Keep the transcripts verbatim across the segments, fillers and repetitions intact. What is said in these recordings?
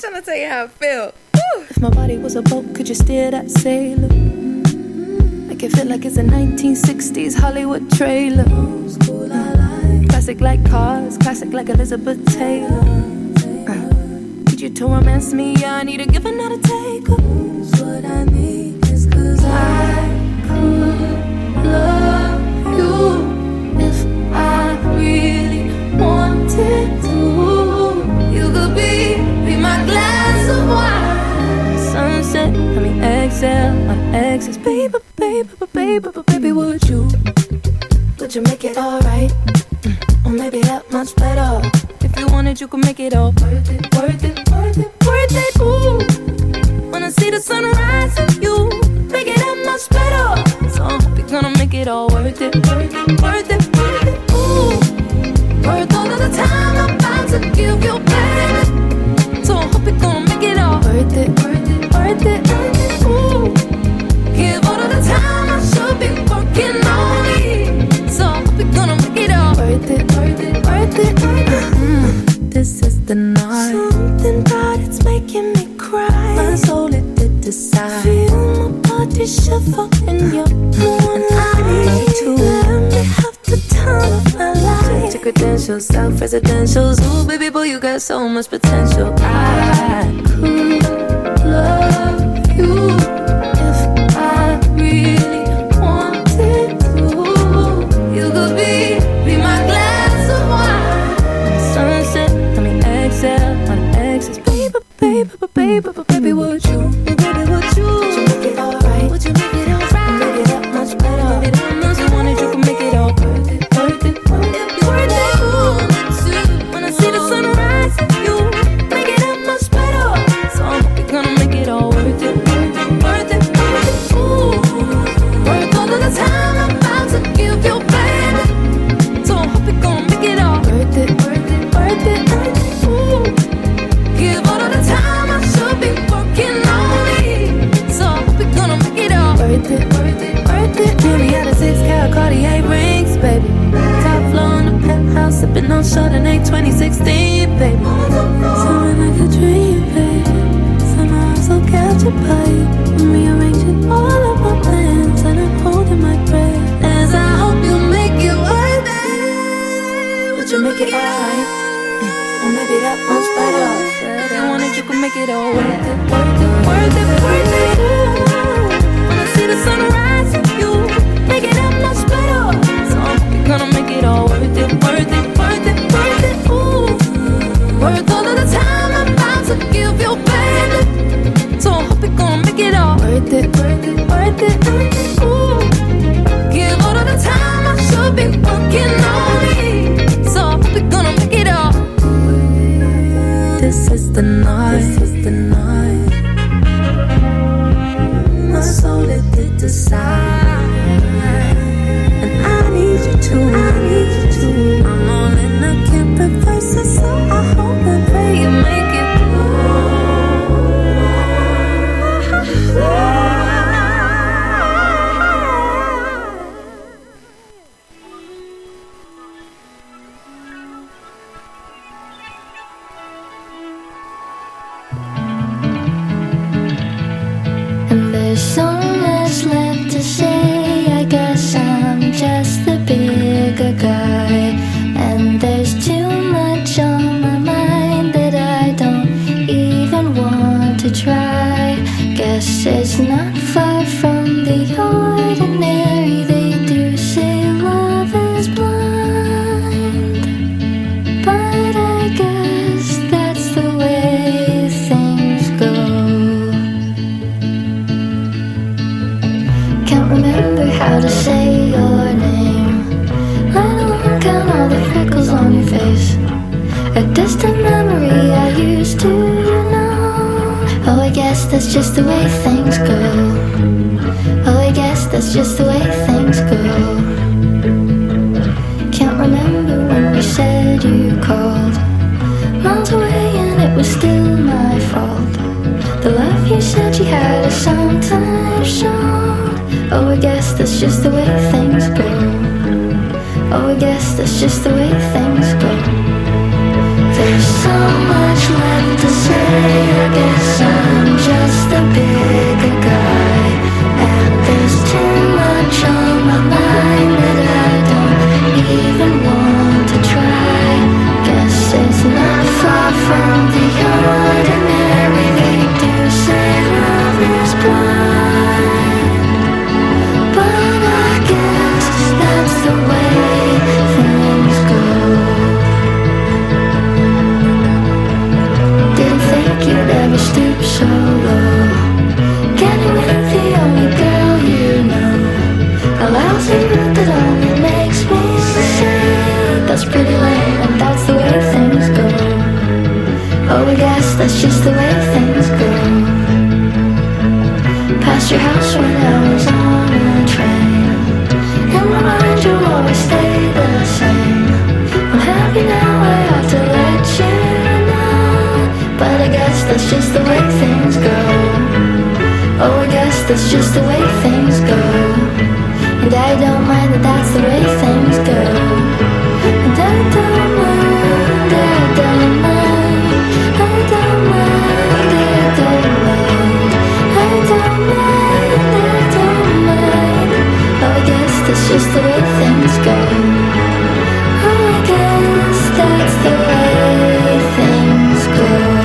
trying to tell you how I feel. Woo. If my body was a boat, could you steer that sailor? Make it feel like it's a nineteen sixties Hollywood trailer. Classic like cars, classic like Elizabeth Taylor. uh, Need you to romance me, yeah, I need a give and not a take. What I need is cause I could love you if I really wanted to. You could be, be my glass of wine. Sunset, I mean exhale, my exes. Baby, baby, baby, baby, would you? Would you make it alright? Mm. Or maybe that much better. If you wanted, you could make it all worth it, worth it, worth it, worth it. Ooh, when I see the sunrise and you make it that much better. So I hope you're gonna make it all worth it, worth it, worth it, worth it. Ooh, worth all of the time I'm about to give you, baby. So I hope you're gonna make it all worth it, worth it, worth it, worth it. Ooh, give all of the time I should be working on me. So I hope you're gonna make it all worth it, worth it, worth it, worth it. Mm, this is the night. Something about it's making me cry. My soul it did decide. Feel my body shiver in your moonlight. I need you to let me have the time of my life. Check your credentials, self-residentials. Ooh, baby boy, you got so much potential. I could love you if I really wanted to. You could be, be my glass of wine. Sunset, I mean exhale, my exes. Baby, baby, baby, baby, baby, would you? Baby, would you? Would you make it alright? Would you make it alright? Maybe that much better. Maybe that much you wanted, you could make it all worth it, worth it, worth it, worth it. Ooh, when I see the sunrise, you make it that much better. So I hope you're gonna make it all worth it, worth it, worth it, worth it. Ooh, worth all of the time I'm about to give you, baby. So I hope you're gonna make it all worth it, worth it, worth it, worth it. Ooh, give all of the time I should be working on me. So I hope you're gonna make it all worth it, worth it, worth it. Jimmy had a six carat Cartier rings, baby. Top floor in the penthouse, sipping on Chardonnay twenty sixteen, baby. Something like a dream, baby. Somehow I'm so captured by you. I'm rearranging all of my plans and I'm holding my breath as I hope you make it worth it. Would you make it alright? Or maybe that much better. If you wanted, you could make it all worth it, worth it, worth it, worth it. Ooh, when I see the sunrise, you make it that much better. So I hope you're gonna make it all worth it, worth it, worth it, worth it. Ooh, worth all of the time I'm about to give you, baby. So I hope you're gonna make it all worth it, worth it, worth it, worth it. Ooh, give all of the time I should be working on me. So I hope you're gonna make it all. This is the night, this is the night. My soul it did decide, and I need you to, I need you to. I'm all in, I can't reverse it, so I hope and pray you make it through. There's so much left to say. I guess I'm just the bigger guy, and there's too much on my mind that I don't even want to try. Guess it's not far from the ordinary. They do say love is blind, but I guess that's the way things go. Can't remember how to say your name, let alone count all the freckles on your face. A distant memory I used to know. Oh, I guess that's just the way things go. Oh, I guess that's just the way things go. Can't remember when you said you called, miles away and it was still my fault. The love you said you had is sometimes shown. Oh, I guess that's just the way things go. Oh, I guess that's just the way things go. There's so much left to say. Oh, I guess that's just the way things go. Past your house when I was on a train. In my mind you'll always stay the same. I'm happy now, I ought to let you know. But I guess that's just the way things go. Oh, I guess that's just the way things go. And I don't mind that that's the way things go. And I don't mind, I don't mind, I don't mind, I don't mind, I don't mind, I don't mind. Oh, I guess that's just the way things go. Oh, I guess that's the way things go.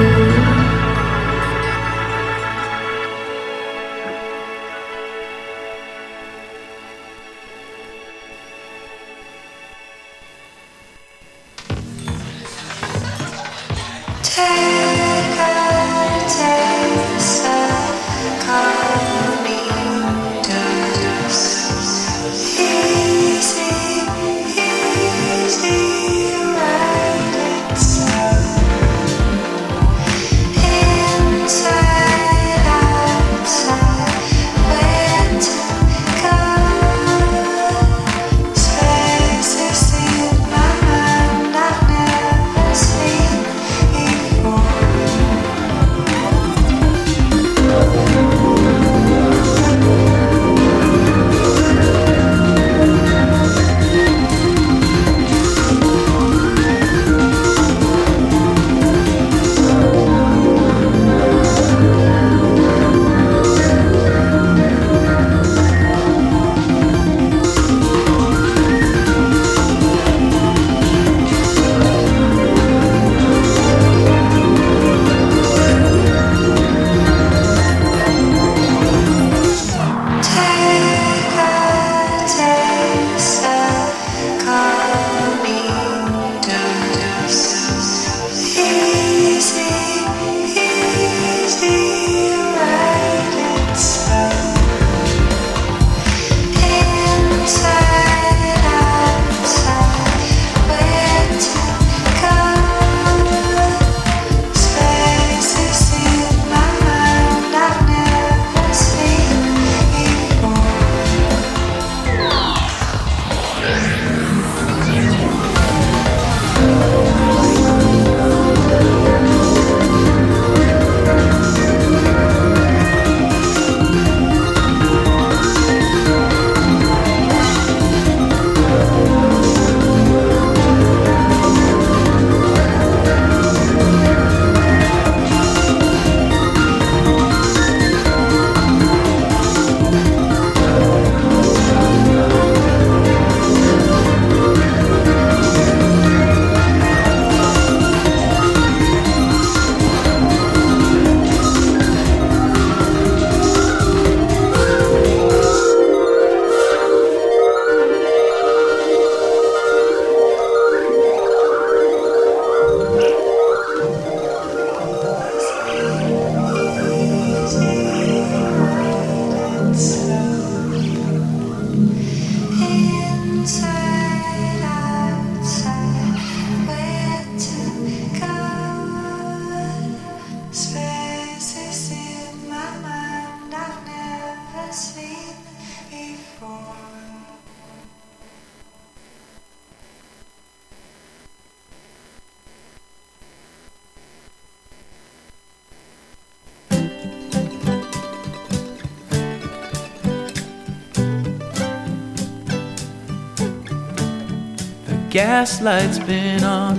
Gaslight's been on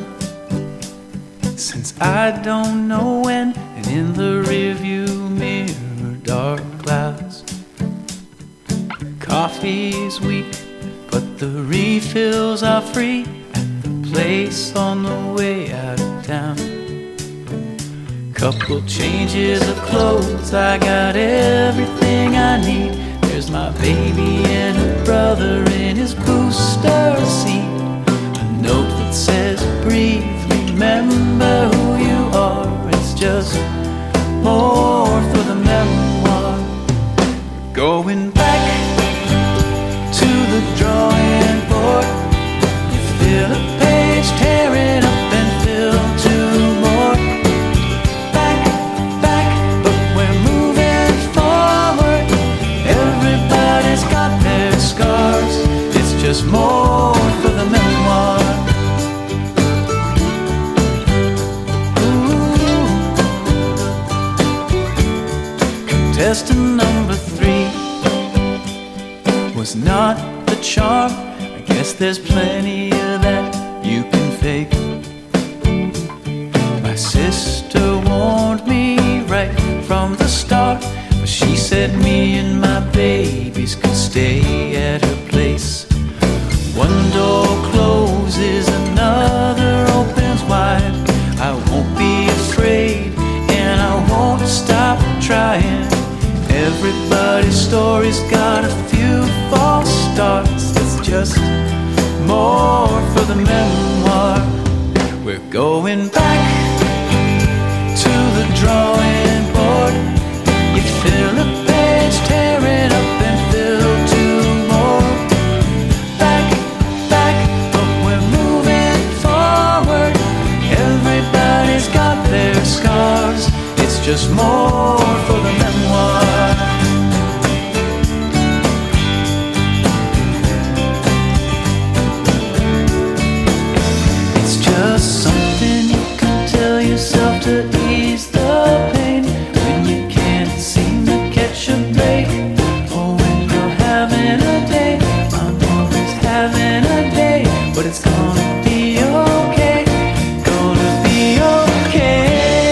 since I don't know when, and in the rearview mirror, dark clouds. Coffee's weak, but the refills are free at the place on the way out of town. Couple changes of clothes, I got everything I need. There's my baby and her brother in his booster seat. Note that says, breathe, remember who you are. It's just more for the memoir. Going back to the drawing board. You fill a page, tear it up and fill two more. contestant number three was not the charm. I guess there's plenty of that you can fake. My sister warned me right from the start, but she said me and my babies could stay at her place. One door closes, another opens wide. I won't be afraid, and I won't stop trying. Everybody's story's got a few false starts. It's just more for the memoir. We're going back to the drawing board. You fill a page, tear it up and fill two more. Back, back, but we're moving forward. Everybody's got their scars. It's just more for the memoir. It's just something you can tell yourself to ease the pain when you can't seem to catch a break, or when you're having a day. I'm always having a day, but it's gonna be okay. Gonna be okay.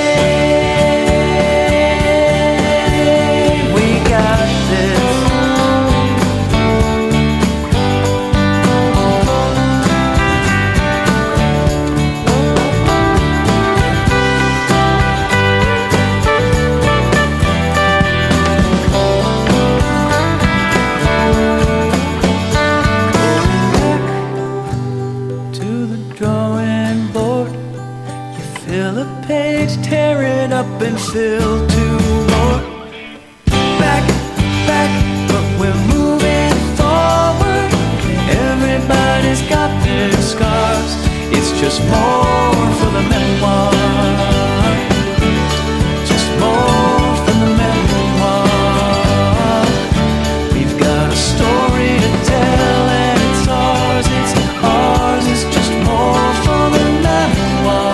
And fill two more. Back, back, but we're moving forward. Everybody's got their scars. It's just more for the memoir. Just more for the memoir. We've got a story to tell, and it's ours, it's ours. It's just more for the memoir.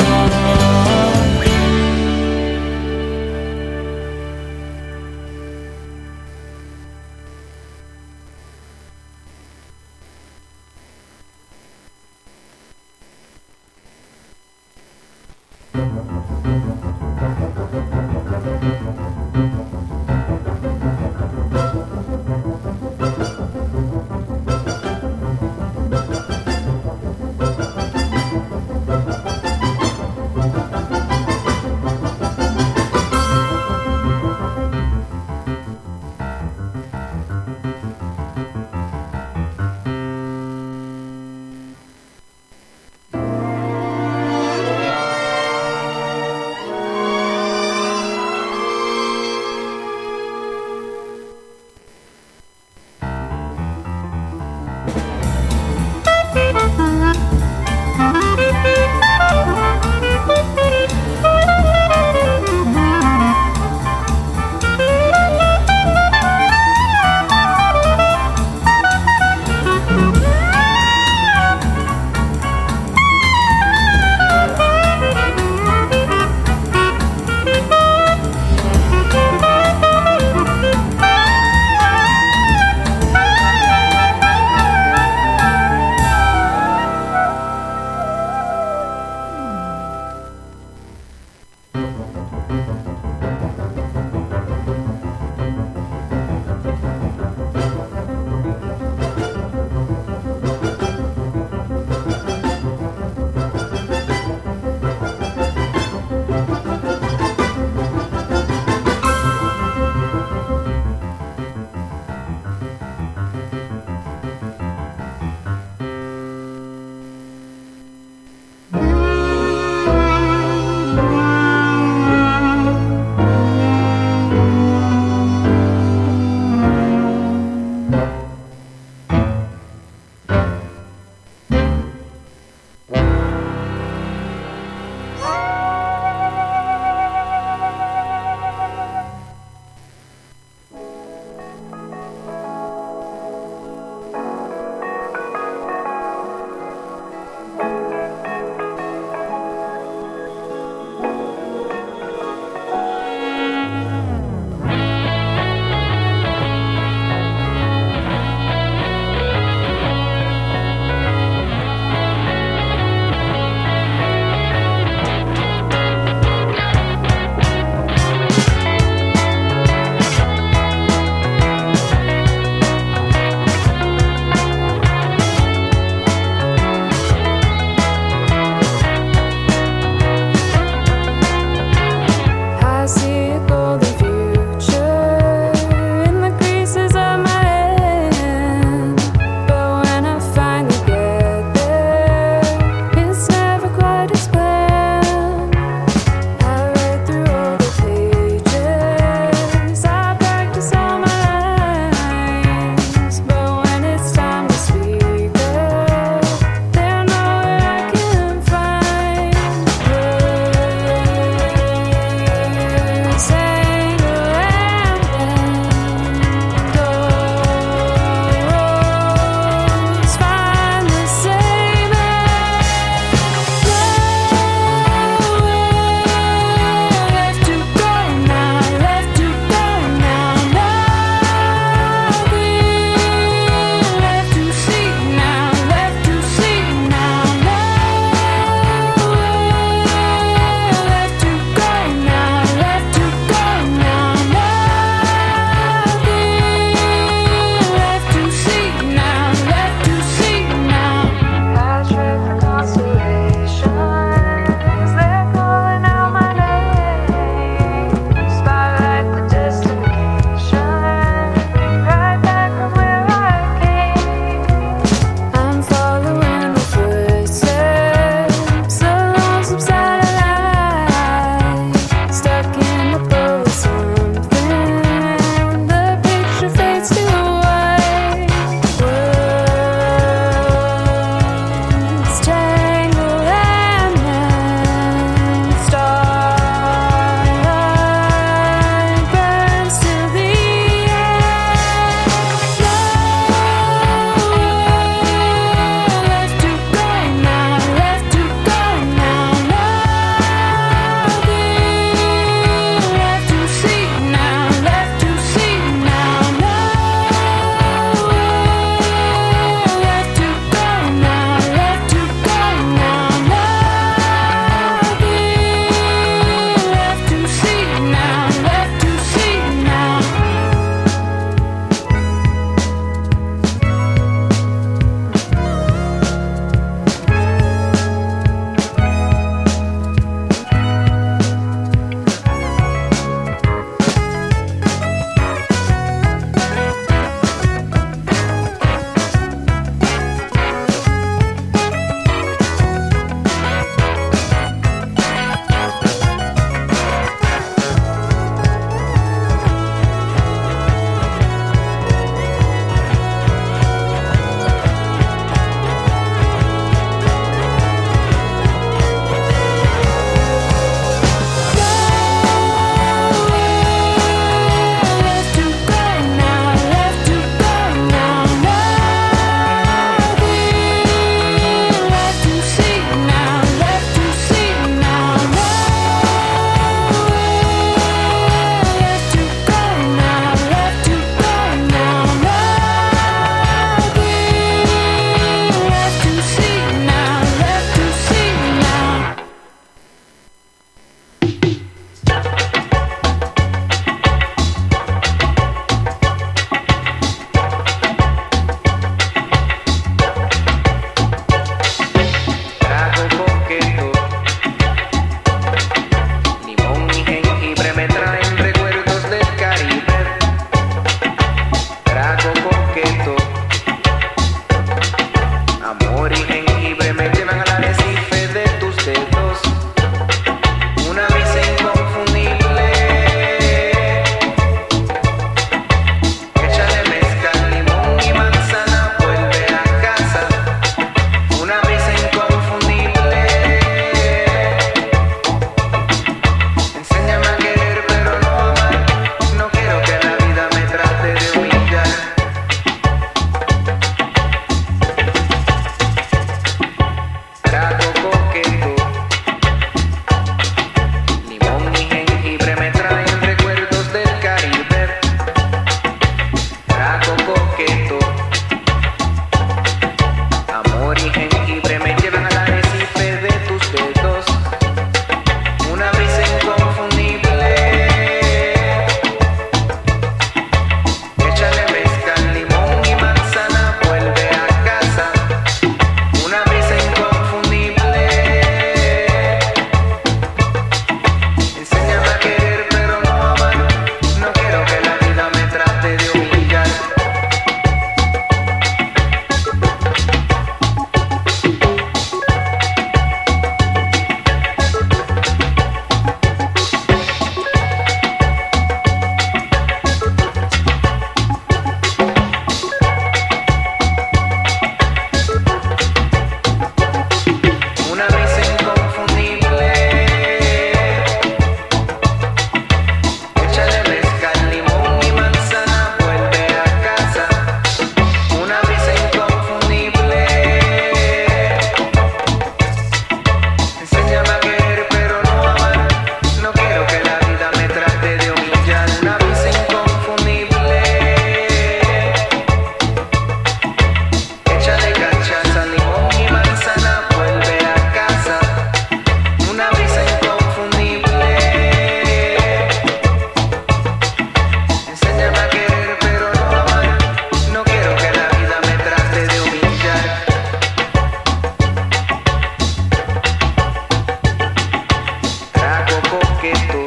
coqueto.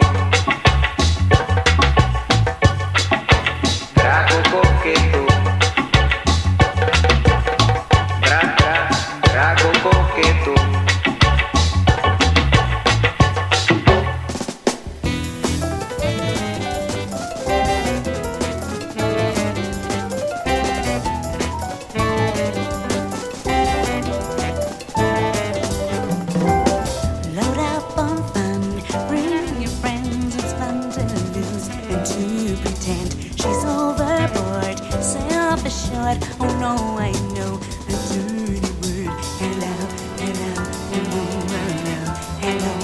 Trago coqueto. Tra, tra, trago coqueto. Oh no, I know a dirty word. Hello, hello, hello, hello, hello,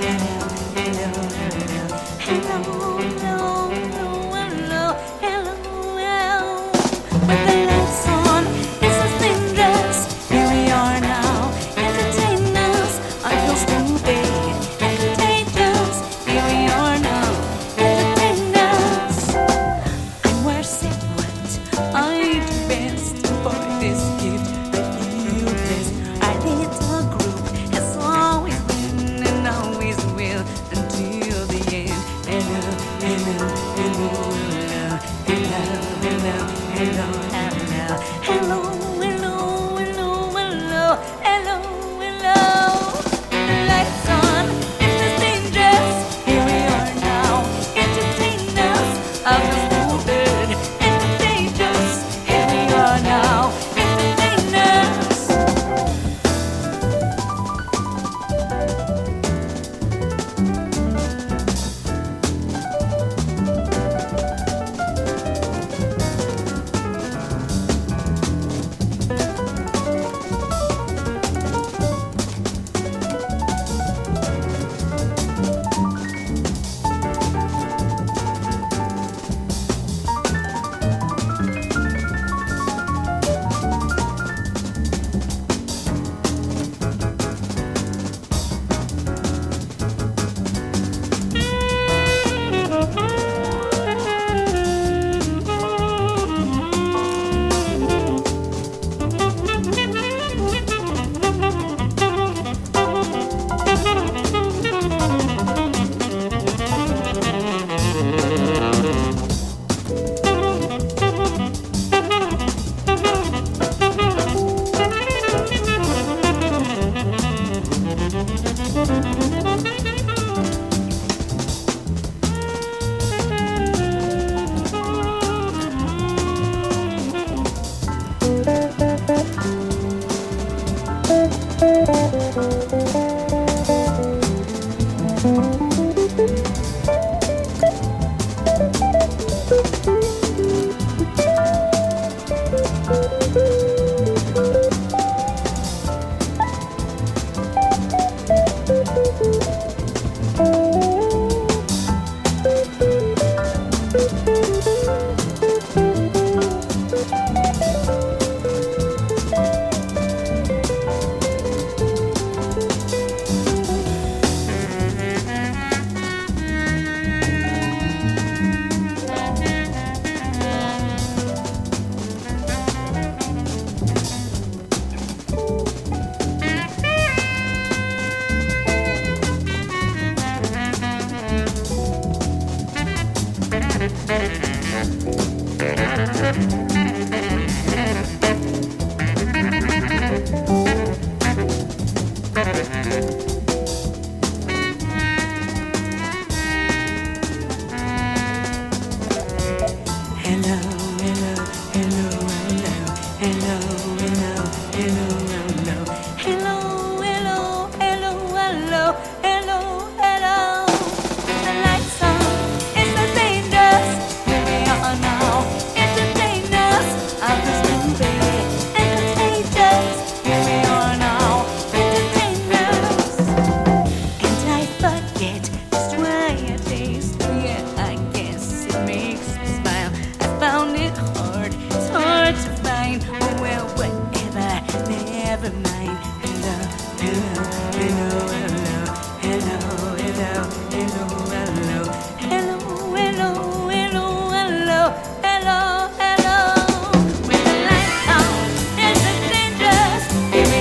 hello, hello, hello, hello, hello, hello, hello. With the lights on, it's so dangerous. Here we are now, entertain us. I feel stupid and contagious. Here we are now, entertain us. I'm worse at what I do best. For this gift, I feel blessed. Our little group has always been and always will until the end. Hello, hello, hello, hello, hello, hello, hello, hello, hello, hello, hello, hello, hello. The lights on, it's just dangerous. Here we are now, entertain us. I feel stupid and contagious. Here we are now, entertain us.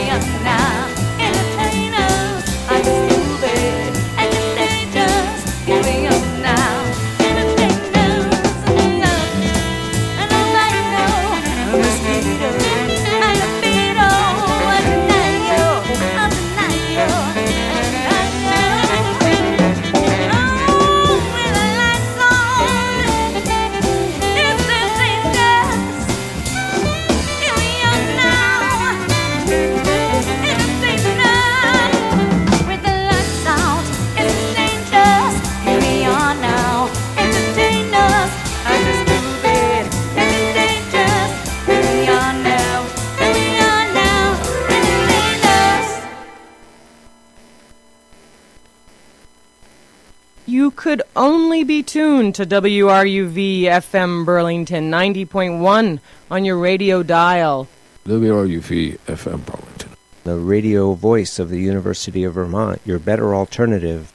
Here You could only be tuned to W R U V F M Burlington ninety point one on your radio dial. W R U V F M Burlington. The radio voice of the University of Vermont, your better alternative